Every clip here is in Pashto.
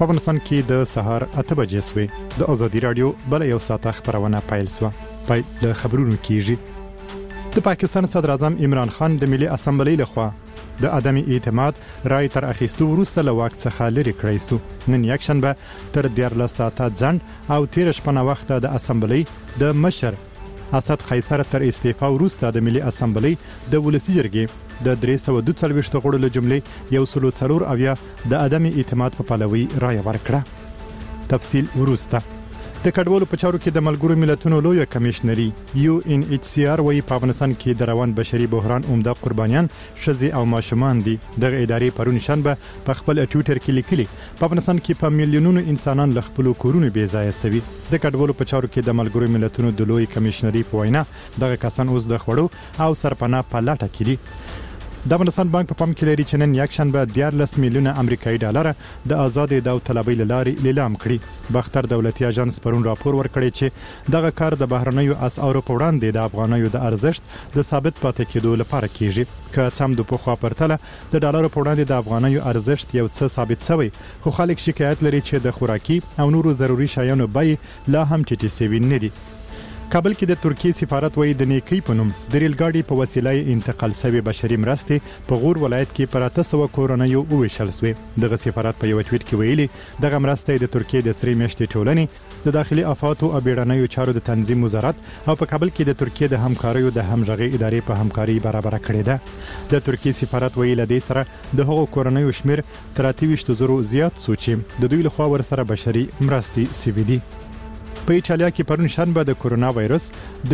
په افغانستان کې د سهار 8 بجې سوې د ازادي رادیو بل یو ساعت خبرونه پیل سو پای د خبرونو کیږي د پاکستان صدر اعظم عمران خان د ملي اسمبلی لخوا د عدم اعتماد رای تر اخیستو وروسته له واک څخه لري کړی سو نن یک شنبه تر 14 ساعته ځنډ او 13 شپه وخت د اسمبلی د مشر اسد قیصر تر استعفا وروسته د ملي اسمبلی د ولسی جرګې د 342 غړو له جملې یو سلو څلور اویا د عدم اعتماد په پلوي رای ورکړه تفصیل وروسته د کډوالو په چارو کې د ملګرو ملتونو لوی کمشنري UNHCR وايي په افغانستان کې د روان بشري بحران عمده قربانیان شذي او ماشومان دي د ادارې پرون شنبه په خپل ټوئیټر کې لیکلي په افغانستان کې په میلیونونو انسانان له خپل کورونو بې ځای شوي د کډوالو په چارو کې د ملګرو ملتونو د لوی کمشنري په وینا دغه کسان اوس د خړو او سرپناه په لټه کې دي د افغانستان بانک په پام کې لري چې نن یک شنبه 14 میلیونه امریکایي ډالر د آزاد داوطلبۍ لارې لیلام کړي بختر دولتي اژانس پرون راپور ورکړی چې دغه کار د بهرنیو اسعارو په وړاندې د افغانیو د ارزښت د ثابت پاتې کېدو لپاره کیږي که سم د پخوا پرتله د ډالر په وړاندې د افغانیو ارزښت یو څه ثابت شوی خو خلک شکایت لري چې د خوراکي او نورو ضروري شیانو بیې لا هم ټیټې شوي نه دي کابل کې د ترکیه سفارت وایي د نیکی په نوم د ریل ګاډي په وسیله انتقال شوی بشري مرستې په غور ولایت کې پر 800 کورنیو وویشل شوې دغه سفارت په یو ټویټ کې ویلي دغه مرستې د ترکیه د سری میاشتې ټولنې د داخلي افاتو او بیړنیو چارو د تنظیم وزارت او په کابل کې د ترکیه د همکاریو د همغږي ادارې په همکاري برابر کړې ده د ترکیه سفارت ویلي لدې سره د هغو کورنیو شمیر تر 28,000 زیات سوچي د دوی لخوا ورسره بشري مرستې سوي دي په ایټالیا کې پرون شنبه د کورونا وایرس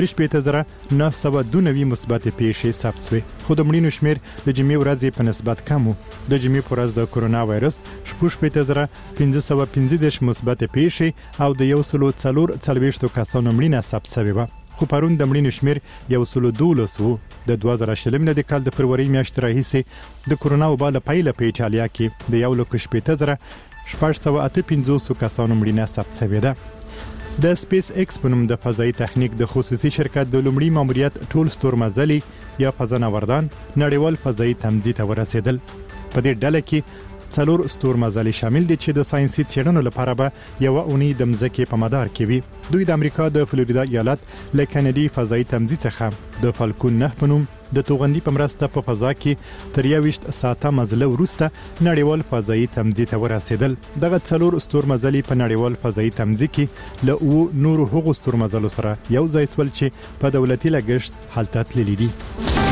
3,992 مثبت پیښې ثبت شوې خو د مړینو شمیر د جمعې ورځې په نسبت کم و د جمعې پر ورځ د کورونا وایرس 15,515 مثبت پیښې او د 140 کسانو مړینه ثبت شوې و خو پرون د مړینو شمیر 112 وو د 2020 د کال د فروری میاشتې راهیسې د کورونا وبا له پیله په ایټالیا کې د 1,15,758 کسانو مړینه ثبت شوې ده د سپیس ایکس په نوم د فضایي تخنیک د خصوصي شرکت د لومړي ماموریت ټول ستورمزلي یا فضانوردان نړیوال فضایي تمځي ته ورسېدل په دې ډله کې څلور ستورمزلي شامل دي چې د ساينسي څېړنو لپاره به یو اونۍ د مځکې په مدار کې وي دوی د امریکا د فلوریدا ایالت له کینیډي فضایي تمځي څخه د فالکون 9 په نوم د توغندي په مرسته په فضا کې تر 21 ساعته مزله وروسته نړیوال فضایي تمځي ته ورسېدل دغه څلور ستورمزلي په نړیوال فضایي تمځي کې له نورو هغو ستورمزلو سره یو ځای سول چې په دولتي لګښت هلته تللي دي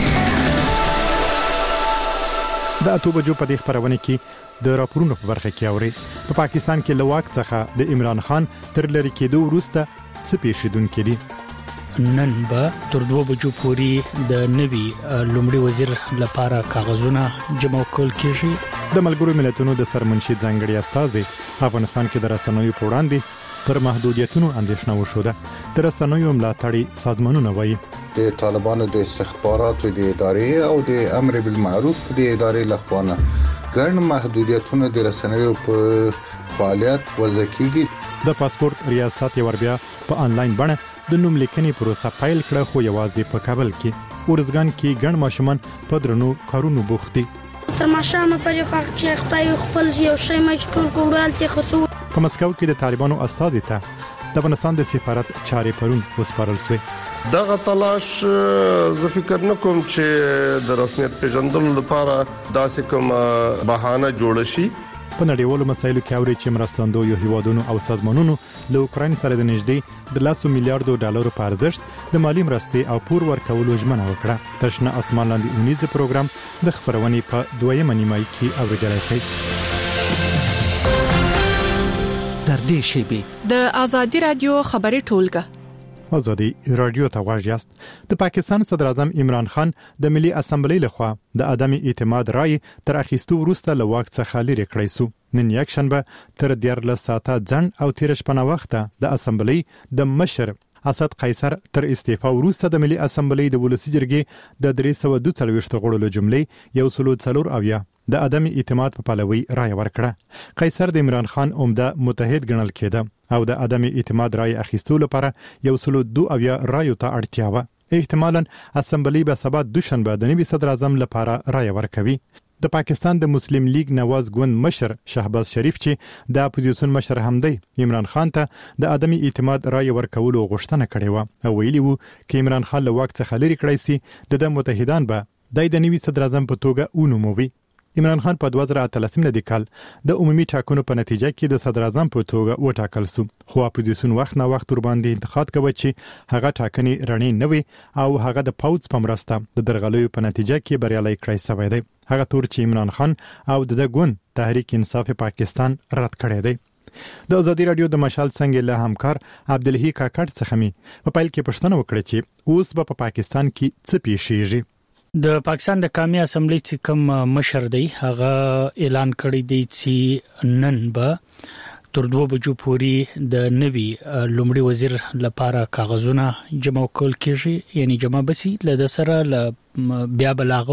د اته بجو په دې خبرونه کې د راپورونو په برخه کې اوري په پاکستان کې لواک څخه د عمران خان تر لری کېدو وروسته څه پیښیدونکې دي نن به تر 2 بجو پورې د نوي لومړي وزیر لپاره کاغذونه جمع کول کیږي د ملګرو ملتونو د سرمنشي ځانګړي استازي افغانستان کې د رسنیو په وړاندې پر محدودیتونو اندېښنه وشوده د رسنیو ملاتړي سازمانونه وایي د طالبانو د استخباراتو د ادارې او د امر بالمعروف د ادارې لخوا ګڼ محدودیتونه د رسنیو په فعالیت وضع کیږي د پاسپورت ریاست یې وربیا په انلاین بڼه د نوم لیکنې پروسه پیل کړه خو یوازې په کابل کې ورزګان کې ګڼ ماشومان په درنو کارونو بوخت دي تر ماشامه پرې پخ چې خدای خپل یو شی مې ټول کوړال ته خصو په مسکو کې د طالبانو استازي ته د افغانستان د سفارت چارې پرون وسپارل شوې دغه تلاش زه فکر نکوم چې د رسمیت پیژندلو لپاره داسې کوم بهانه جوړ شي په نړیوالو مسایلو کې اوري چې مرستندویو هیوادونو او سازمانونو له اوکراین سره د نږدې 100 میلیارډ ډالر په ارزښت د مالی مرستې او پور ورکولو ژمنه وکړه تشنه اسمان لاندې اونیز پروګرام د خبرونې په دویمه نیمایي کې اوریدل شي تر دې شیبې د ازادي رادیو خبري ټولګه ازادي رادیو ته واجیاست د پاکستان صدر اعظم عمران خان د ملي اسمبلی لخوا د عدم اعتماد رای تر اخیستو وروسته له واک څخه لري کړی سو نن یک شنبه تر 14 ساعته ځنډ او 13 شپه وخت د اسمبلی د مشر اسد قیصر تر استعفا وروسته د ملي اسمبلی د ولسی جرګې د 342 غړو له جملې یو سلو څلور اویا د عدم اعتماد په پلوي رای ورکړه قیصر د عمران خان عمده متحد ګڼل کېده او د عدم اعتماد رای اخیستو لپاره یو سلو 2 اویا رایو ته اړتیا و احتمالاً اسمبلی به سبا دوشنبه د نوي صدر اعظم لپاره رای ورکوي د پاکستان د مسلم لیگ نواز ګوند مشر شهباز شریف چې د اپوزیسیون مشر هم دی عمران خان ته د عدمي اعتماد رای ورکولو غوښتنه کړې و او ویلي وو چې عمران خان له واک څخه لرې کړی سي د متحدان به د نوي صدر اعظم په توګه ونوموي. عمران خان په 2013 کال د عمومي ټاکنو په نتیجه کې د صدر اعظم په توګه وټاکل شو خو اپوزیسیون وخت نه وخت ور باندې انتقاد کوي چې هغه ټاکنې رڼې نه وي او هغه د پاوڅ په مرسته د درغلیو په نتیجه کې بریالي کړی شوی دی. هغه تور چې عمران خان او د ګوند تحریک انصاف پاکستان رد کړی دی. د ازادي رادیو د مشال څنګه له همکار عبدالهی کاکړ څخه می په پیل کې پښتنه وکړه چې اوس په پاکستان کې څه پیښیږي. د پاکستان د قومي اسمبلی چې کوم مشر دی هغه اعلان کړی دی چې نن به تر 2 بجو پورې د نوي لومړي وزیر لپاره کاغذونه جمع کول کیږي یعنی جمع بسی له سره بیا بلاغه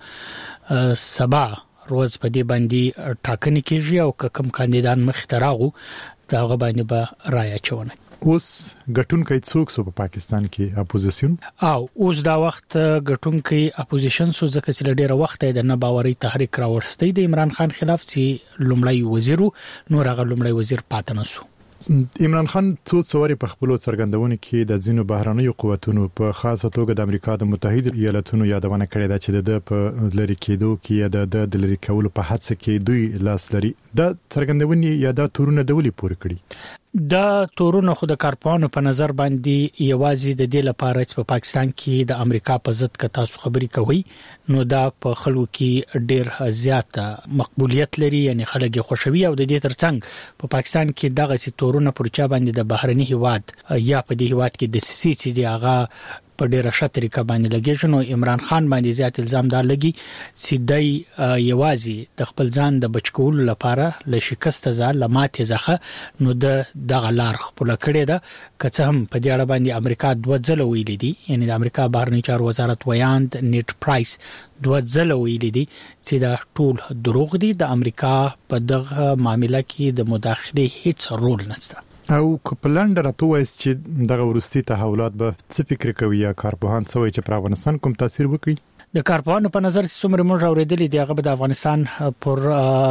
ورسته سبا روز په دې باندې ټاکنې کیږي او کوم کاندیدان مخ ته راغو داغه باندې به رائے اچونه. اوس ګټونکې څوک سو په پاکستان کې اپوزیسیون او اوس دا وخت ګټونکې اپوزیشن سو ځکه چې ډېر وخت د نه باوري تحریک راوړستې د عمران خان خلاف چې لومړی وزیر نور هغه لومړی وزیر پاتنه سو. عمران خان څو څوري په خپل څرګندونه کې د ځینو بهرانيو قوتونو په خاصه توګه د امریکا د متحده ایالاتونو یادونه کړې ده چې د په لری کېدو کې د لری کولو په هڅه کې دوی لاس لري. د څرګندونې یا د تورونه د ولي پوره کړي دا تورونه خو د کارپانو په نظر باندې یوازې د دې لپاره چې په پاکستان کې د امریکا په ضد ک تاسو خبري کوي نو دا په خلکو کې ډېر زیات مقبولیت لري یعنی خلک خوشوي او د دې ترڅنګ په پاکستان کې دغه سي تورونه پرچا باندې د بهرني هیواد یا په دې هیواد کې د سیسي چې دی هغه په ډیره ښه طریقه باندې لګیږي نو عمران خان باندې زیات الزام دار لګي چې دای یوازې د خپل ځان د بچکول لپاره ل شکست ځال لماته ځخه نو د غلار خپل کړي ده که هم په دې اړه باندې امریکا دوه ځله ویلي دي یعنی د امریکا بهرنی چارو وزارت ویاند نیټ پرایس دوه ځله ویلي دي چې دا ټول دروغ دي د امریکا په دغه معاملې کې د مداخله هیڅ رول نشته. او کپلند راته وایي چې دغه ورستي تحولات به څه فکر کوي یا کارپوهان څه چې پر افغانستان کوم تاثیر وکړي. د کارپوهانو په نظر څومره موږ اوریدلې دی هغه د افغانستان پر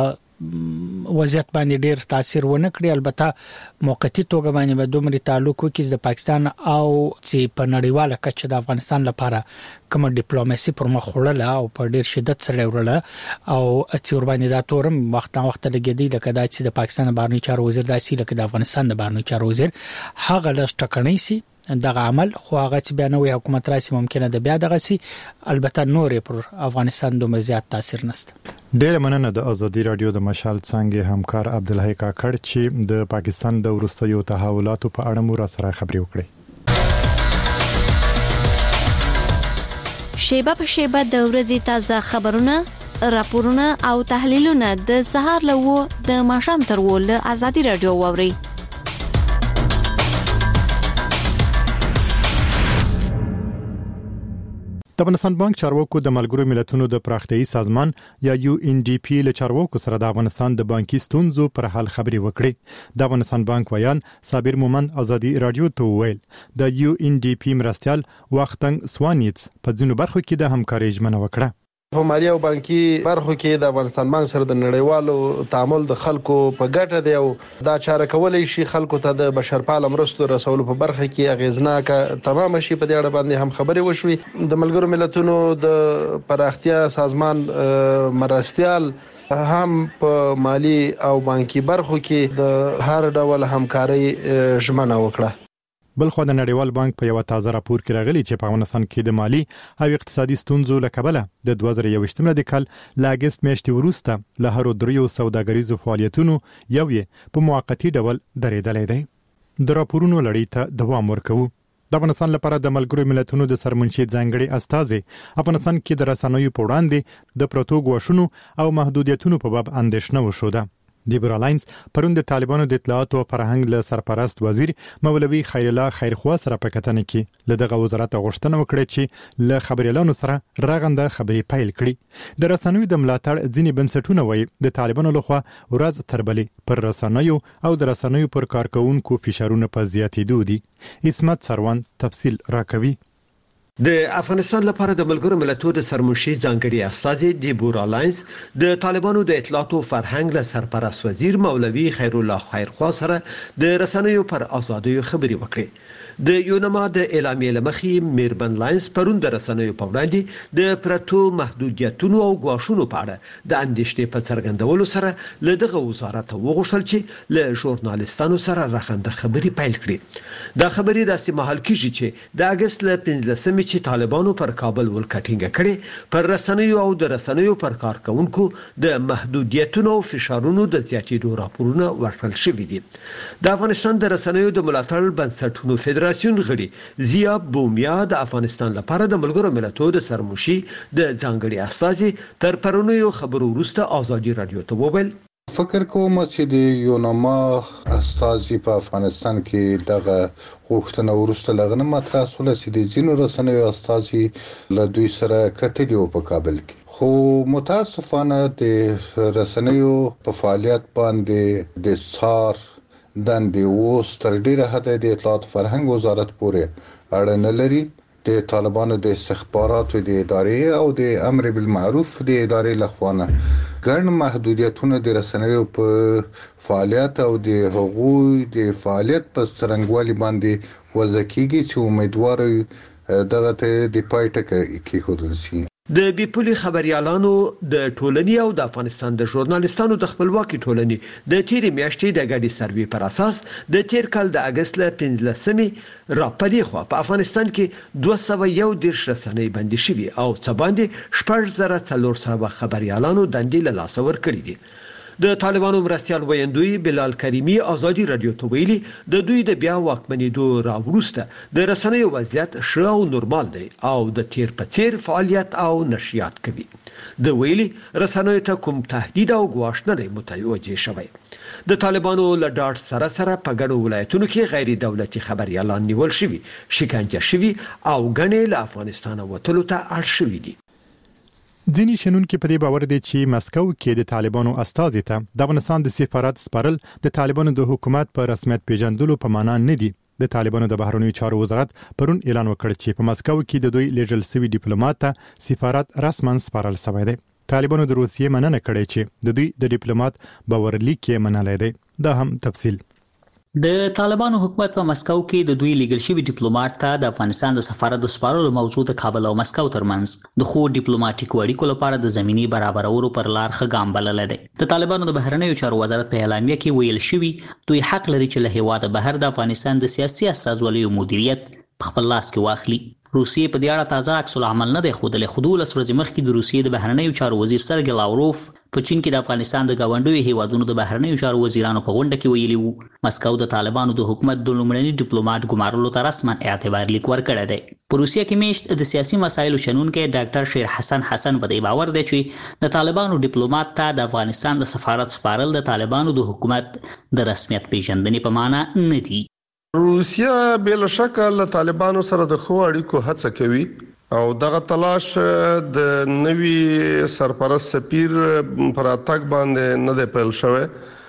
وضعیت باندې ډیر تاثیر ونه کړی البته موقتی توګه باندې به دومره تعلق وکړي د پاکستان او چې په نړیواله کچه د افغانستان لپاره کوم ډیپلوماسي پر مخ وړله او په ډیر شدت سره وړله او چې ور باندې دا تورم وخت لګیدي لکه دا چې د پاکستان بهرنی چارو وزیر داسې لکه د افغانستان د بهرنی چارو وزیر هغه لږ ټکنۍ سي دغه عمل خو هغه چې بیا نوې حکومت راسي ممکنه ده بیا دغه سي البته نورې پر افغانستان دومره زیات تاثیر نشته. ډېر مننه د ازادي رادیو د مشال څنګه همکار عبدالهی کاکړ چې د پاکستان د ورستیو تحولاتو په اړه مو را سره خبري وکړي. شیبه په شیبه د ورځې تازه خبرونه راپورونه او تحلیلونه د سهار لوو د ماښام تر ول ازادي رادیو ووري. د افغانستان بانک چارواکو د ملګرو ملتونو د پراختیايي سازمان یا UNDP له چارواکو سره د افغانستان د بانکي ستونزو پر حل خبري وکړي. د افغانستان بانک ویان صابر مومند ازادي رادیو ته ویل د UNDP مرستيال وختنګ سوانیټس په ځینو برخو کې د همکارۍ ژمنه وکړه. په مالي او بانکي برخو کې د افغانستان بانک سره د نړیوالو تعامل د خلکو په ګټه دی او دا چاره کولای شي خلکو ته د بشرپاله مرستو رسولو په برخه کې اغیزناکه تمام شي. په دې اړه باندې هم خبرې وشوي. د ملګرو ملتونو د پراختیا سازمان مرستيال هم په مالي او بانکي برخو کې د هر ډول همکارۍ ژمنه وکړه. بلخو د نړیوال بانک په یو تازه راپور کې راغلي چې په افغانستان کې د مالی او اقتصادي ستونزو له کبله د 2021 کال ل اگست میاشتې وروسته له هر دریو سوداګریزو فعالیتونو یو یې په موقتی ډول درېدلې دی. د راپورونو لړۍ ته دوام ورکوي. د افغانستان لپاره د ملګرو ملتونو د سرمنشي ځانګړي استازي افغانستان کې د رسنیو په وړاندې د پروتو غوښنو او محدودیتونو په باب اندېښنه وشوده. لیبرالاینز پرون د طالبانو د اطلاعات او فرهنګ له سرپرست وزیر مولوي خیر الله خیرخوا سره په کتنه کې له دغه وزارت غوښتنه وکړه چې له خبريالانو سره راغنده خبري پیل کړي. د رسنیو د ملاتړ ځینی بنسټونه وایي د طالبانو لخوا ورځ تر بلې پر رسنیو او د رسنیو پر کارکونکو فشارونه په زیاتېدو دي. اسمت سروان تفصیل راکوي. د افغانستان لپاره د ملګرو ملتونو سرمنشي ځانګړي استازي دیبورا لاینز د طالبانو د اطلاعات او فرهنګ له سرپرست وزیر مولوي خیر الله خیرخوا سره د رسنیو پر ازادۍ خبري وکړي. د یونما د اعلامیې لمخې میربن لاینز پرون د رسنیو په وړاندې د پرتو محدودیتونو او غواښونو په اړه د اندېښنې په څرګندولو سره له دغه وزارت وغوښتل چې له ژورنالیستانو سره راغونډه خبري پیل کړي. دا خبري داسې مهال کېږي چې د اگست له 15 چې طالبانو پر کابل ولکټینګ کړي پر رسنیو او د رسنیو پر کارکونکو د محدودیتونو او فشارونو د زیاتېدو راپورونه ورکړل شوي دي. د افغانستان د رسنیو د ملاتړ بنسټونو فدراسیون غړي زیا بومیا د افغانستان لپاره د ملګرو ملتونو د سرمنشي د ځانګړي استازي تر پرونیو خبرو وروسته ازادي رادیو ته وویل فکر کوم چې د یونما استازي په افغانستان کې دغه غوښتنه ورسته لغنه مطرح شول چې د جنو رسنیو استازي له دوی سره کتلی په کابل کې خو متاسفانه د رسنیو په فعالیت باندې د څار دندې اوس تر ډیره حده د اطلاعات فرهنګ وزارت پورې اړه نه لري. د طالبانو د استخباراتو د ادارې او د امر بالمعروف د ادارې لخوا ګڼ محدودیتونه د رسنیو په فعالیت او د حقوقي د فعالیت په څرنګوالي باندې وضع کیږي چې امیدوار دغه ته د پای ټکی کېښودل شي. د بیپولي خبريالانو د ټولنې او د افغانستان د ژورنالیستانو د خپلواکي ټولنې د تیرې میاشتې د ګډي سروې پر اساس د تیر کال د اگست له 15 راپدې خو په افغانستان کې 201 رسنۍ بندي شوي او څه باندې 1400 خبريالانو دندې له لاس ورکړي دي. د طالبانو مرستيال ویندوی بلال کریمی ازادي رادیو ته ویلي د دوی د بیا واکمنېدو راوروسته د رسنیو وضعیت ښه او نورمال دی او د تیر په څیر فعالیت او نشریات کوي. د ویلي رسنیو ته کوم تهدید او ګواښ نه دی متوجه شوی. د طالبانو له ډاډ سره په ګڼو ولایتونو کې غیر دولتي خبريالان نیول شوي، شکنجه شوي او ګڼې له افغانستان وتلو ته اړ شوي دي. ځینې شنونکي په دې باور دي چې مسکو کې د طالبانو استازي ته د افغانستان د سفارت سپارل د طالبانو د حکومت په رسمیت پیژندلو په معنا نه دي. د طالبانو د بهرنیو چارو وزارت پرون اعلان وکړ چې په مسکو کې د دوی لیږل شوی ډیپلوماټ ته سفارت رسماً سپارل شوی دی. طالبانو د روسیې مننه کړې چې د دوی د ډیپلوماټ باورلیک یې منلای دی. دا هم تفصیل. د طالبانو حکومت په مسکو کې د دوی لیږل شوی ډیپلوماټ ته د افغانستان د سفارت د سپارلو موضوع د کابل او مسکو ترمنځ د خو ډیپلوماټیکو اړیکو لپاره د زمینی برابرولو پر لار ښه ګام بللی دی. د طالبانو د بهرنیو چارو وزارت په اعلامیه کې ویل شوی دوی حق لري چې له هیواده بهر د افغانستان د سیاسي استازولیو مدیریت په خپل لاس کې واخلي. روسیې په دې اړه تازه عکس العمل نه دی ښودلی، خو 12 ورځې مخکې د روسیې د بهرنیو چارو وزیر سرګی لاوروف په چین کې د افغانستان د گاونډیو هیوادونو د بهرنیو چارو وزیرانو په غونډه کې ویلي وو مسکو د طالبانو د حکومت د لومړني ډیپلوماټ ګمارلو ته رسما اعتبار لیک ورکړی دی. په روسیه کې میشت د سیاسي مسایلو شنونکی ډاکټر شیر حسن په دې باور دی چې د طالبانو ډیپلوماټ ته د افغانستان د سفارت سپارل د طالبانو د حکومت د رسمیت پیژندنې په معنا نه دي. روسیا بل شک له طالبانو سره د خو اړیکو هڅه کوي او دغه تلاش د نوي سرپرست سفیر پر اتاک باندې نه دی پیل شوی.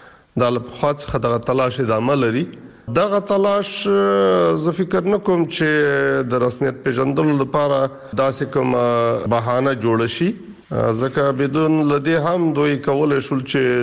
د خاص دغه تلاش د عمل لري. دغه تلاش زه فکر نه کوم چې د رسمیت پیژندلو لپاره داسې کوم بهانه جوړ شي، ځکه بدون لدی هم دوی کولای شول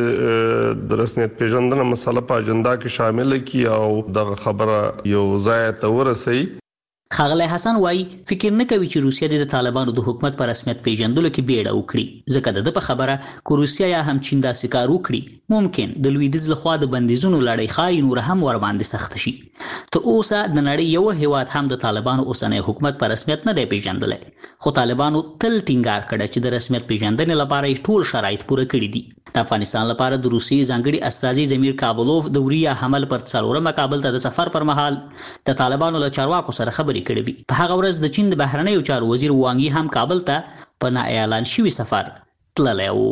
چې د رسمیت پیژندنه مسله په اجنډا کې شامل کړي او دغه خبره یو ځای ته ورسوي. ښاغلی حسن وایي فکر نه کوي چې روسیه د طالبانو د حکومت په رسمیت پیژندلو کې بیړه وکړي، ځکه د په خبره که روسیه یا هم چین داسې کار وکړي ممکن د لویدیځ لخوا د بندیزونو لړۍ ښایي نور هم ورباندې سخته شي. تر اوسه د نړۍ یو هیواد هم د طالبانو اوسنی حکومت په رسمیت نه دی پیژندلی، خو طالبانو تل ټینګار کړی چې د رسمیت پیژندنې لپاره یې ټول شرایط پوره کړي دي. د افغانستان لپاره د روسیې ځانګړي استازي زمیر کابلوف د وریه حمل پر 4 کابل ته د سفر پر مهال د طالبانو له چارواکو سره خبرې کړې وي. په هغه ورځ د چین د بهرنیو چارو وزیر وانګ یي هم کابل ته په نه اعلان شوي سفر تللی و.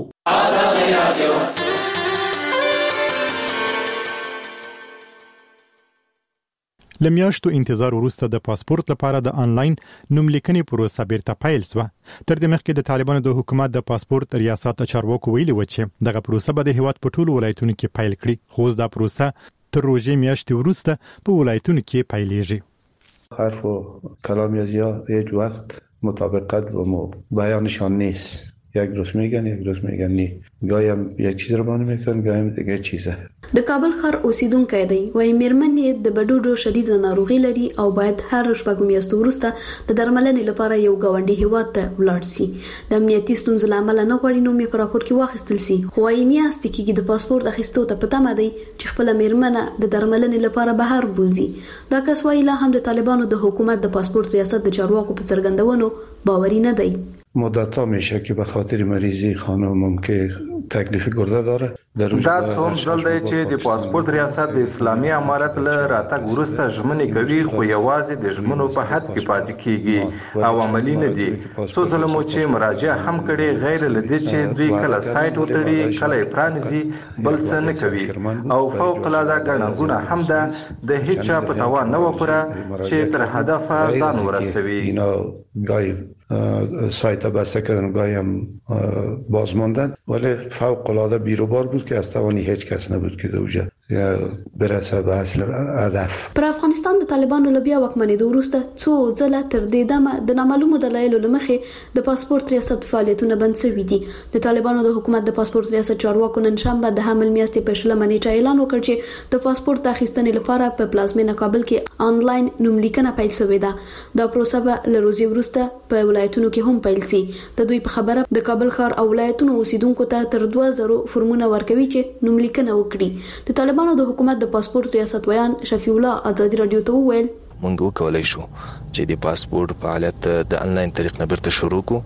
لمیاشتو انتظار وروسته د پاسپورت لپاره د آنلاین نوملیکنې پروسه بیرته پیل شوه. تر دې مخکې د طالبانو د حکومت د پاسپورت ریاست چارواکو ویلي و چې دغه پروسه به د هیواد په ټولو ولایتونو کې پیل کړي، خو دا پروسه تر روژې میاشتې وروسته په ولایتونو کې پیلېږي. حرف و کلام ها هیچ وقت مطابقت با بیانشان نیست. یک روز میگن نی. گاهی هم یک چیز رو باندې میکنن، گاهی هم دیگه چیزه. د کابل ښار اوسیدونکو دی وایي میرمنې د بډوډو شدید ناروغي لري او باید هر شپږ میاشتو وروسته د درملنې لپاره یو ګاونډي هیواد ته ولاړ شي. د امنیتي ستونزو له امله نه غواړي نوم یې په راپور کې واخیستل شي، خو وایي میاشتې کېږي د پاسپورت اخیستو ته په تمه دی چې خپله میرمنه د درملنې لپاره بهر بوزي. دا کس وایي لا هم د طالبانو د حکومت د پاسپورت ریاست د چارواکو په څرګندونو باوري نه دی. مدت‌ها میشه که به خاطر مریضی خانم که تکلیف گرده داره دا څوم ځل دی چې د پاسپورت ریاست د اسلامي امارت له راتګ وروسته ژمنې کوي، خو یوازې د ژمنو په حد کې پاتې کیږي او عملي نه دي. څو ځله مو چې مراجعه هم کړي، غیر له دې چې دوی کله سایت وتړي کله یې پرانیزي، بل څه نه کوي او فوق العاده ګڼه ګوڼه هم ده. د هیڅ چا په توان نه وپوره چې تر هدف ځان ورسوي. سایت بسته کردن، گاهی هم باز ماندن، ولی فوق العاده بیروبار بود که از توانی هیچ کس نبود که دوجه برسه به اصل هدف. پر افغانستان د طالبانو له بیا واکمنېدو وروسته څو ځله تر دې دمه د نامعلومو دلایلو له مخې د پاسپورت ریاست فعالیتونه بند شوي دي. د طالبانو د حکومت د پاسپورت ریاست چارواکو نن شنبه د حمل میاشتې په 20 نیټه اعلان وکړ چې د پاسپورت اخیستنې لپاره په پلازمینه کابل کې آنلاین نوملیکنه پیل شوې ده. دا پروسه به له روزي وروسته په ولایتونو کې هم پیل شي. د دوی په خبره د کابل ښار او ولایتونو اوسیدونکو ته تر 2000 فورمونه ورکوي چې نوملیکنه وکړي. د طالبانو د حکومت د پاسپورت ریاست ویان شفیع الله آزادي رادیو ته وویل مونږ وکولای شو چې د پاسپورت فعالیت د انلاین طریق نه بیرته شروع کو.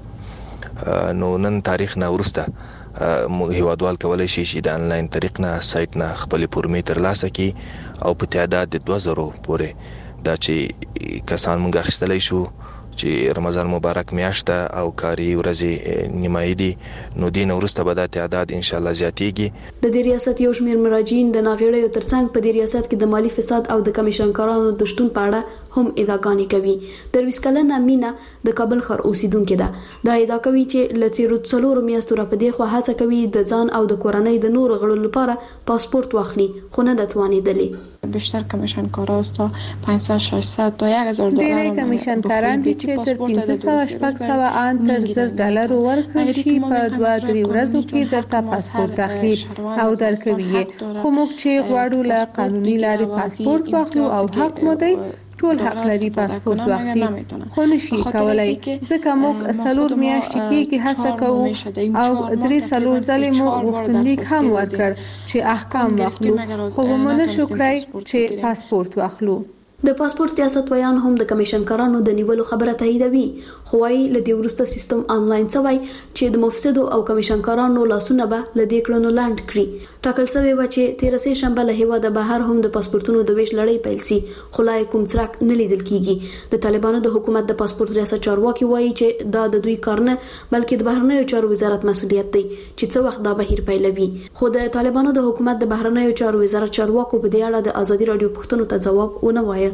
نو نن تاریخ نه ورسته هیوادوال کولای شي چې د انلاین طریق نه سایت نه خپل فورمې ترلاسه کړي او په تعداد د 2000 پورې دا چې کسان مونږ اخیستلای شو چې رمضان مبارک میاشت او کاری ورځې نیمایي دي، نو دین ورسته به دا تعداد ان شاء الله زیاتیږي. د دې ریاست یو شمېر مراجعین د ناغېړیو ترڅنګ په دې ریاست کې د مالی فساد او د کمیشنکارانو د شتون په اړه هم ادعاګانې کوي. درویش کلنه مینا د کابل ښار اوسیدونکې ده. دا ادعا کوي چې له تیرو 4 میاشتو را په دې خوا هڅه کوي د ځان او د کورنۍ د نورو غړو لپاره پاسپورت واخلي، خو نه د توانېدلې. بیشتر کمیشنکارا است تا 500 600 تا 1000 دلار. ډېر کمیشنکاران دي چې تر 500 600 ان تر $1000 ورکړل شي په 2-3 ورځو کې درته پاسپورت اخلي او درکوي. خو موږ چې غواړو له قانوني لارې پاسپورت واخلو او حق مو دی ټول حق لري پاسپورت واخلي، خو نشي کولای ځکه موږ 4 میاشتې کې هڅه کوو او 3 ځلې مو غوښتنلیک هم ورکړ چې احکام واخلو، خو مو نشو کړای چې پاسپورت واخلو. د پاسپورت ریاست ویان هم د کمیشنکارانو د نیولو خبره تاییدوي، خو وايي له دې وروسته سیستم آنلاین شوی چې د مفسدو او کمیشنکارانو لاسونه به له دې کړنو لاندې کړي. ټاکل شوی و چې 13 شنبه له هیواده بهر هم د پاسپورتونو د ویش لړۍ پیل شي، خو لا کوم څرک نه لیدل کیږي. د طالبانو د حکومت د پاسپورت ریاست چارواکي وایي چې دا د دوی کار نه بلکې د بهرنیو چارو وزارت مسؤلیت دی چې څه وخت دا بهیر پیلوي. خو د طالبانو د حکومت د بهرنیو چارو وزارت چارواکو په دې اړه د ازادي رادیو پوښتنو ته ځواب ونه وایي.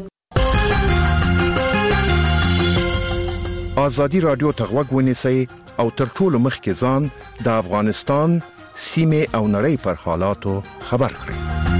ازادي رادیو ته غوږ ونیسئ او تر ټولو مخکې ځان د افغانستان سیمه او نړۍ پر حالاتو خبر کړئ.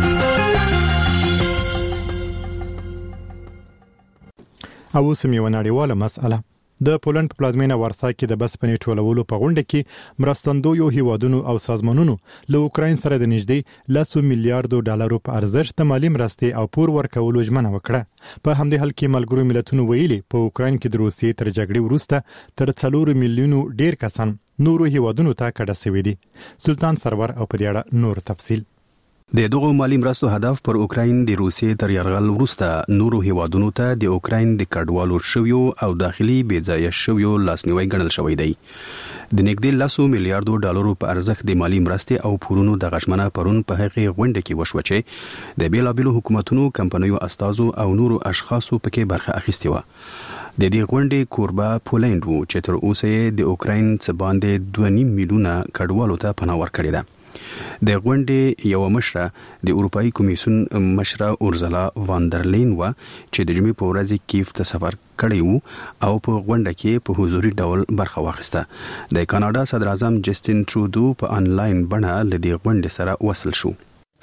او سیمه ونړیواله مسأله د پولند په پلازمینه وارسا کې د بس پنې ټولولو په غونډه کې مرستندویو هیوادونو او سازمانونو له اوکراین سره د نږدې $100 میلیارډ په ارزښت د مالی مرستې او پور ورکولو ژمنه وکړه. په همدې حال کې ملګرو ملتونو ویلي په اوکراین کې د روسیې تر جګړې وروسته تر 4 میلیونو ډیر کسان نورو هیوادونو ته کډه شوي دي. سلطان سرور او په دې اړه نور تفصیل. د دغه مالی مرستو هدف پر اوکراین د روسیې تر یرغل وروسته نورو هیوادونو ته د اوکراین د کډوالو شویو او داخلي بېځایه شویو لاسنیوي ګڼل شوی دی. د نږدې $100 میلیارډ په ارزښت د مالی مرستې او پورونو د غشمنه پرون په هغه غونډه کې وشو چې د بیلابیلو حکومتونو کمپنیو استازو او نورو اشخاصو پکې برخه اخیستې و. د دې غونډې کوربه پولند وو چې تر اوسه د اوکراین څخه باندې 2.5 میلیونه کډوالو ته پناه ورکړې ده. د غونډې یو مشره د اروپאי کمیسیون مشره اورزلا واندرلین و چې د جمعې په ورځ کیف ته سفر کړی وو او په غونډه کې په حضوري ډول برخه واخیسته. د کاناډا صدر اعظم جسټین ټرودو په انلاین بڼه له دې غونډې سره وصل شو.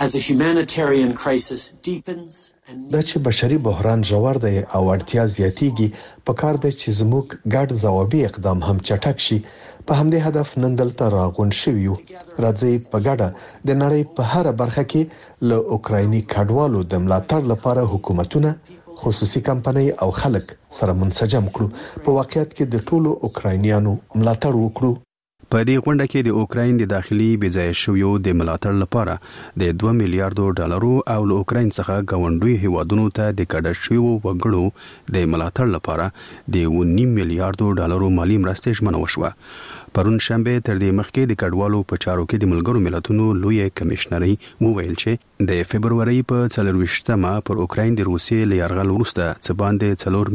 دا چې بشري بحران ژور دی او اړتیا زیاتیږي په کار دی چې زموږ ګډ ځوابي اقدام هم چټک شي. په همدې هدف نن دلته راغونډ شویو. راځي په ګډه د نړۍ په هر برخه کې له اوکرایني کډوالو د ملاتړ لپاره حکومتونه، خصوصي کمپنۍ او خلک سره منسجم کړو. په واقعیت کې د ټولو اوکراینیانو ملاتړ وکړو. په دې غونډه کې د اوکراین د داخلي بېځایه شویو د ملاتړ لپاره د 2 میلیارډ ډالرو او له اوکراین څخه ګاونډي هیوادونو ته د کډه شویو وګړو د ملاتړ لپاره د 1.5 میلیارډ ډالرو مالی مرستې ژمنه وشوه. پرون شنبه تر دې مخکې د کډوالو په چارو کې د ملګرو ملتونو لوی کمشنري وویل چې د فبرवरी په 24مه پر اوکراین د روسیې له یرغل وروسته څه باندې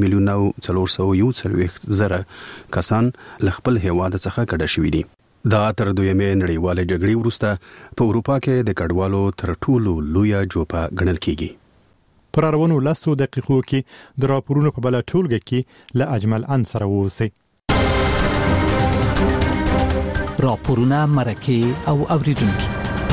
4,441,000 کسان له خپل هیواد څخه کډه شوي دي. دا تر دویمه نړیواله جګړې وروسته په اروپا کې د کډوالو تر ټولو لوی جوپه ګڼل کیږي. پر اړونو لاسو دقیقو کې د راپورونو په بل ټولګه کې له اجمل انصر ووسی. راپورونه، مرکه او اوریدونکو.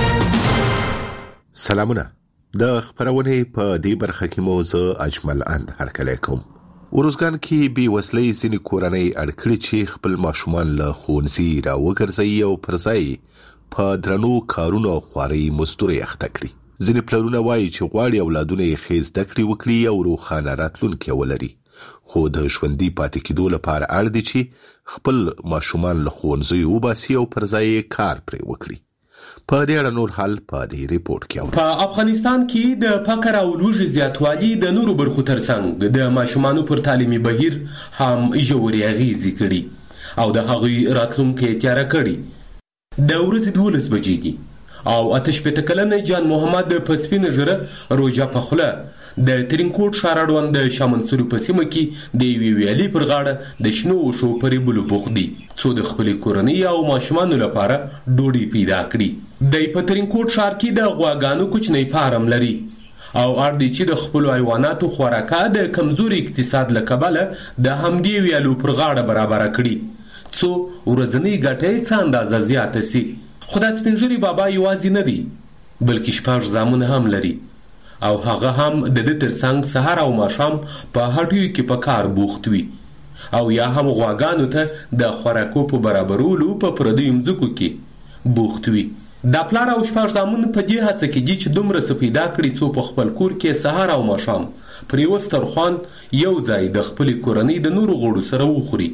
سلامونه. د خبرونه په دې برخه کې موضوع اجمل اند هرکلی کوم. ورزګان کې بي وسلې ځینې کورنۍ اړکړي چې خپل ماشومان له ښوونځي راوګرځي او پرځای په درنو کارونو خواري مزدوري اخته کړي. ځینې پلرونه وایي چې غواړي اولادونه یې ښې زده کړې وکړي او روښانه راتلونکی ولري. خو د ژوندۍ پاتې کېدو لپاره اړ دي چې خپل ماشومان له ښوونځیو وباسي او پرځای یې کار پرې وکړي. په دې اړه نور حال په دې ریپورت کې اورو. په افغانستان کې د فقر او لوږې زیاتوالی د نورو برخو ترڅنګ د ماشومانو پر تعلیمي بهیر هم ژورې اغېزې کړي او د هغوی راتلونکی تیاره کړي. د ورځې 12 بجې دي او 88 کلنه جان محمد په سپینه ژره روژه په خوله د ترینکوټ ښار اړوند د شاه منصور په سیمه کې د یوې ویالې پر غاړه د شنو وښو پرې بلو پوخ دي څو د خپلې کورنۍ او ماشومانو لپاره ډوډۍ پیدا کړي. دی په ترینکوټ ښار کې د غواګانو کوچنی فارم لري او اړ دی چې د خپلو حیواناتو خوراکه د کمزوري اقتصاد له کبله د همدې ویالو پر غاړه برابره کړي څو ورځنۍ ګټه یې څه اندازه زیاته سي. خو دا سپین ږیری بابا یوازې نه دی بلکې 6 زامن هم لري او هغه هم د دې ترڅنګ سهار او ماښام په هټیو کې په کار بوخت وي او یا هم غواګانو ته د خوراکو په برابرولو په پردیو مځکو کې بوخت وي. دا پلار او 6 زامن په دې هڅه کې دي چې دومره څه پیدا کړي څو په خپل کور کې سهار او ماښام پر یو سترخوان یو ځای د خپلې کورنۍ د نورو غړو سره وخوري.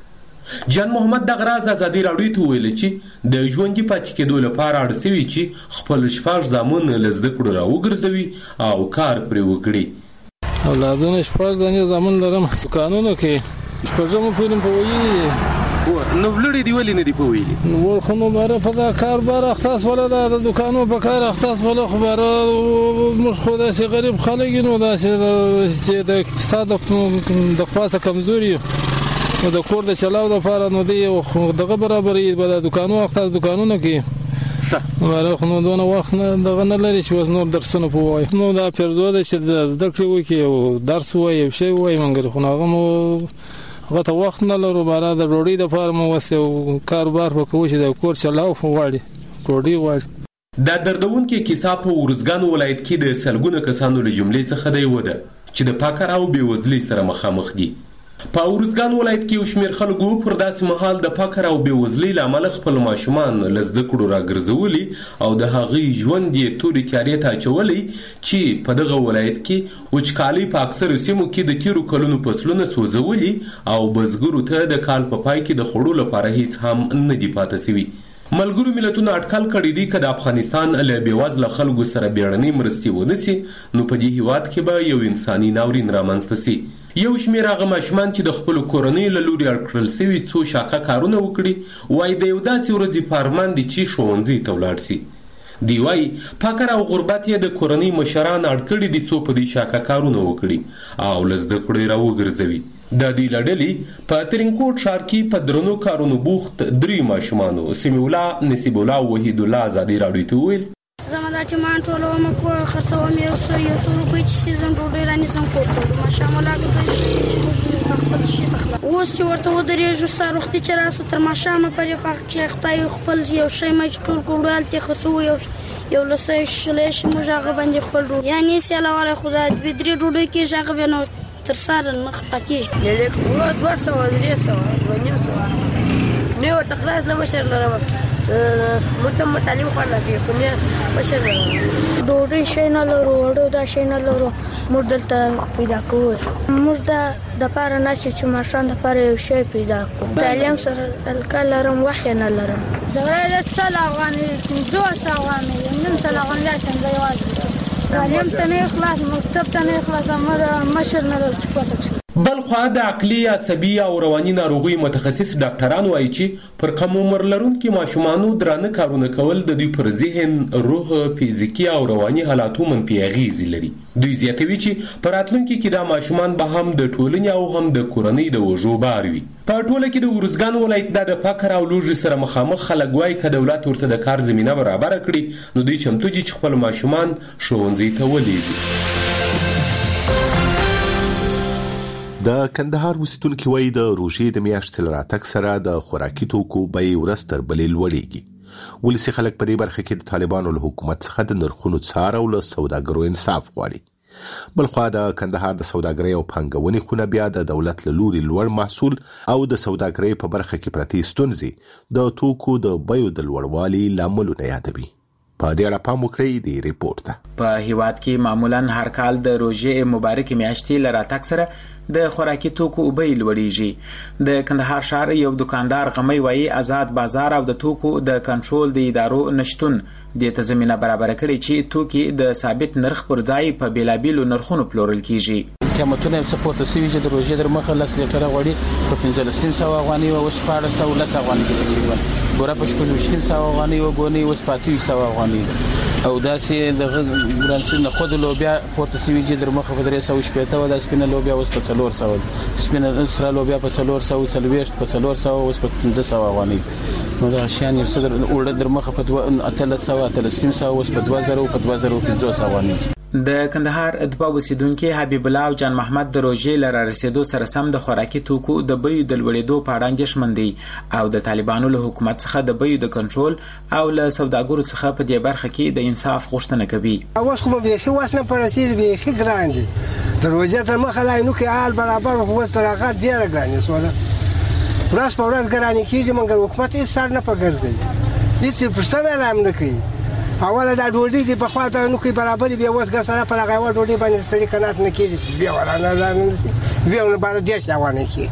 جان محمد دغه راز ازادي راډیو ته ویل چې د ژوندۍ پاتې کېدو لپاره اړ شوي چې خپل 6 زامن له زده کړو راوګرځوي او کار پرې وکړي. اولادونه 6 دانې زامن لرم قانونو کې 6 پورې په وایي نو ولړې دی ولې نه دی په ویلي نو خو نو بار په دا کار بار اختص ولا د دکانو په کار اختص ولا خبر مش خو د غریب خلک نو دا چې د اقتصاد د خاصه کمزوري او د کور د چلاو د لپاره نو دی دغه برابرې به د دکانو اختص دکانونو کې مره خو نو دونه وخت نه دغه نه لري چې وزنور درسونه په وای نو دا پرځو د چې د زده کړې وکي او درس وای او شی وای منګر خو هغه مو هغه ته وخت نه لرو بار د روړی د فارم وسه کاروبار وکوي چې د کور چلاو وړي روړی وړي. دا دردونکې کیسه په ورزګان ولایت کې د سلګونه کسانو له جملې څخه دی وده چې د فقر او بېوزلۍ سره مخامخ دي. په ورزګان ولایت کې یو شمېر خلکو پر داسې مهال د فقر او بېوزلۍ له امله خپل ماشومان له زده کړو راګرځولي او د هغوی ژوند یې تورې تیارې ته اچولی چې په دغه ولایت کې وچکالۍ په اکثرو سیمو کې د تېرو کلونو فصلونه سوځولي او بزګرو ته د کال په پای کې د خوړو لپاره هیڅ هم نه دي پاته سوي. ملګرو ملتونو اټکل کړی دی که د افغانستان له بېوزله خلکو سره بیړنۍ مرستې ونه سي نو په دې هیواد کې به یو انساني ناورین رامنځته سي. یو شمېر هغه ماشومان چې د خپلو کورنیو له لوري اړ کړل سوي څو شاقه کارونه وکړي وایي د یو داسې ورځې په ارمان دي چې ښوونځي ته ولاړ سي. دی وایي فقر او غربت یې د کورنۍ مشران اړ کړي دي څو په دې شاقه کارونه وکړي او له زده کړو یې راوګرځوي. د دې له ډلې په ترینکوټ ښار کې په درنو کارونو بوخت 3 ماشومانو سمیع الله، نصیب الله او وحید الله ازادي راډیو ته وویل زما دا ټیمان ټولوم کو خرڅوم یو څو روپۍ چې سیزن ډوډۍ رانیسم کور ته ماشام الله کې خپل شي تخلا اوس چې ورته ودرېږو سار وختي چې راسو تر ماشامه پرې پخ کې خدای خپل یو شی مې ټول کولال ته خرڅو یو لسه شلې موږ هغه باندې خپل رو یعنی سلام علیکم خدای دې درې ډوډۍ کې هغه بنو تر سره نه پاتې لیک و 200 300 نو تخلاص نه مشر لرم متم تعلیم خورنه په نه مشر ډوډۍ شي نه لرو ورو دا شي نه لرو موږ دلته پیدا کوو موږ د پاره نه چې ماشان د پاره یو شی پیدا کوو تعلیم سره الکلرم وحی نه لرم زغره سلاغانی زو سلاغانی نن سلاغان لا څنګه یوازې تعلیم ته نه اخلاص مکتب ته نه اخلاص ما مشر نه لرم چې بلخوا د عقلي عصبي او رواني ناروغي متخصص ډاکټران وایي چې پر کم عمر لرونکو ماشومانو درانه کارونه کول د دوی پر ذهن، روح، فزیکي او رواني حالاتو منفي اغیز لري. دوی زیاتوي چې پر راتلونکي کې دا ماشومان به هم د ټولنې او هم د کورنۍ د وژو بار وي. په ټوله کې د ورزګان ولایت د فقر او لوږې سره مخامخ خلک وایي که دولت ورته د کار زمینه برابر کړي نو دوی چمتو دي چې خپل ماشومان ښوونځي ته ولېږي. د کندهار اوسیدونکي وایي د روژې د میاشتې له راتګ سره د خوراکي توکو بیې ورځ تر بلې لوړېږي. ولسي خلک په دې برخه کې د طالبانو له حکومت څخه د نرخونو څار او له سوداګرو انصاف غواړي. بلخوا د کندهار د سوداګرۍ او پانګونې خونه بیا د دولت له لوري لوړ محصول او د سوداګرۍ په برخه کې پرتې ستونزې د توکو د بیو د لوړوالي لاملونه یادوي. په دې اړه پام وکړئ د ریپورت ته. په هیواد کې معمولا هر کال د روژې مبارکې میاشتې له راتګ سره د خوراکي توکو بیې لوړېږي. د کندهار ښار یو دکاندار غمی وایي آزاد بازار او د توکو د کنټرول د ادارو نشتون دې ته زمینه برابر کړي چې توکي د ثابت نرخ پر ځای په بیلابیلو نرخونو پلورل کیږي. قیمتونه یې څه پورته شوي چې د روژې در مخه 10 لیټره غوړي په 1500 افغانۍ او 1410 افغانۍ کې تقریبا ګوره په 1600 افغانۍ او ګونی اوس 500 افغانۍ او داسې د ګرانسي نه خود لوبیا پورته شوي چې در مخه په 380 او د سپینه لوبیا اوس په 400 سپینه سره لوبیا په 440 په 400 اوس په 1500 افغانۍ نو دا شان یو څه وړه در مخه په 1300 اوس په 2000 او په 2500 افغانۍ. د کندهار ادبا اوسیدونکي حبیب الله او جان محمد د روژې له رسیدو سره سم د خوراکي توکو د بیو د لوړېدو په اړه اندېښمن دي او د طالبانو له حکومت څخه د بیو د کنټرول او له سوداګرو څخه په دې برخه کې د انصاف غوښتنه کوي. اوس خو به څه واسنه پرسیږي به خې ګران دي د روژې تر مخه لا نو کې حال برابر خو وس ترغه ډیر ګران سوله ورځ په ورځ ګران کیږي مګر حکومت یې سر نه پګرځي هیڅ پرسنه هم نه کوي. اوله دا ډوډۍ دی په خوا ته نو کې برابر بیا وس ګر سره په لغه ډوډۍ باندې سړي کنات نه کیږي بیا ورانه بیا نه بار دې شاوانه کی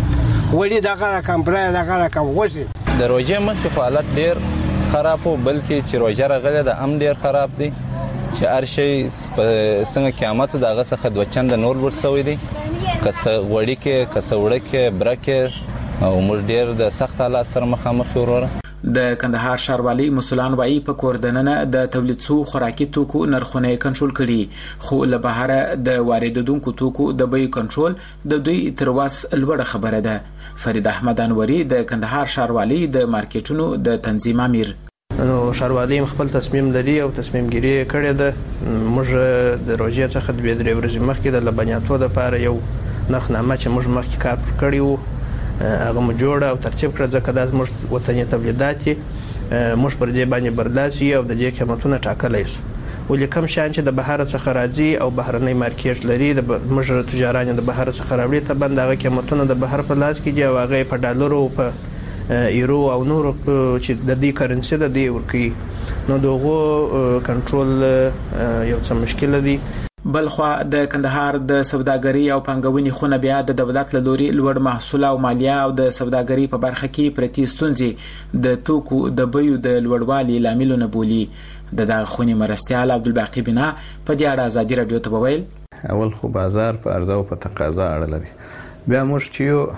وړي دا غره کم برای دا غره کم وځي. د روژې مخکې حالت ډیر خراب وو بلکې چې روژه راغله د ام ډیر خراب دي چې هر شي څنګه قیامت دغه څخه دوه چنده نور ورسوي دي کسه وړي کې کسه وړي کې برکه او موږ ډیر د سخت حالات سره مخامخ شو. د کندهار ښاروالۍ مسولان وایي په کور دننه د تولید شوو خوراکي توکو نرخونه کنټرول کړي خو له بهره د واردېدونکو توکو د بیې کنټرول د دوی تر وس لوړه خبره ده. فرید احمد انوري د کندهار ښاروالۍ د مارکیټونو د تنظیم امیر. نو ښاروالۍ خپل تصمیم لري او تصمیم ګیری کړی ده. موږ د روژې څخه د 2 ورځې مخکې د لبنیاتو لپاره یو نرخنامه چې موږ مخکې کار کړی وو هغه مو جوړه او ترتیب کړه ځکه دا زموږ وطني تولیدات موږ پر دې باندې برداشت او د دې قیمتونه ټاکلی شو. ولې کوم شیان چې د بهر څخه راځي او بهرنۍ مارکیټ لري د موږ تجاران د بهر څخه راوړي ته بند هغه قیمتونه د بهر په لاس کې دي او هغه په ډالرو په ایرو او نورو چې د دې کرنسي د دې ورکی نو دغه کنټرول یو څه مشکل دي. بلخوا د کندهار د سوداګرۍ او پانګونې خونه بیا د دولت له لوري لوړ محصول او مالیه او د سوداګرۍ په برخه کې پرتې ستونزې د توکو د بیو د لوړوالي لاملونه بولي. د خونې مرستیال عبدالباقی بنا په دې اړه ازادي رادیو ته وویل اول خو بازار په عرضه او په تقاضا اړه لري. بیا موږ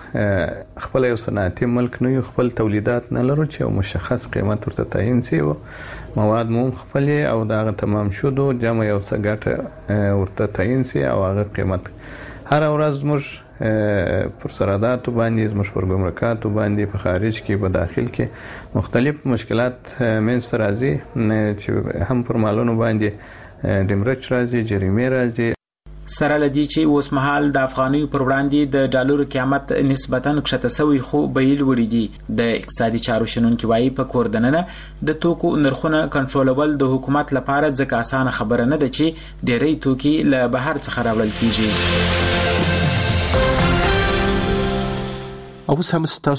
چې خپل یو صنعتي ملک نه یو خپل تولیدات نه لرو چې یو مشخص قیمت ورته تعیین شي او مواد مو خپل او دا تمام شو دو جمع یو څه ګټه ورته تعیین شي او هغه قیمت هر ورځ موږ پر سراداتو باندې موږ پر ګمرکاتو باندې په خارج کې په داخل کې مختلف مشکلات منځ راځي چې هم پر مالونو باندې ډیمرچ راځي جریمه راځي. سره لدی چې اوس مهال د افغاني پر وړاندې د ډالر قیمت نسبتاً کښته شوی خو بیل وړي دي د اقتصادي چارو شنونکي وایي په کور دننه د توکو نرخونه کنټرولول د حکومت لپاره ځکه اسانه خبره نه ده چې ډېری توکي له بهر څخه راوړل کیږي. او سم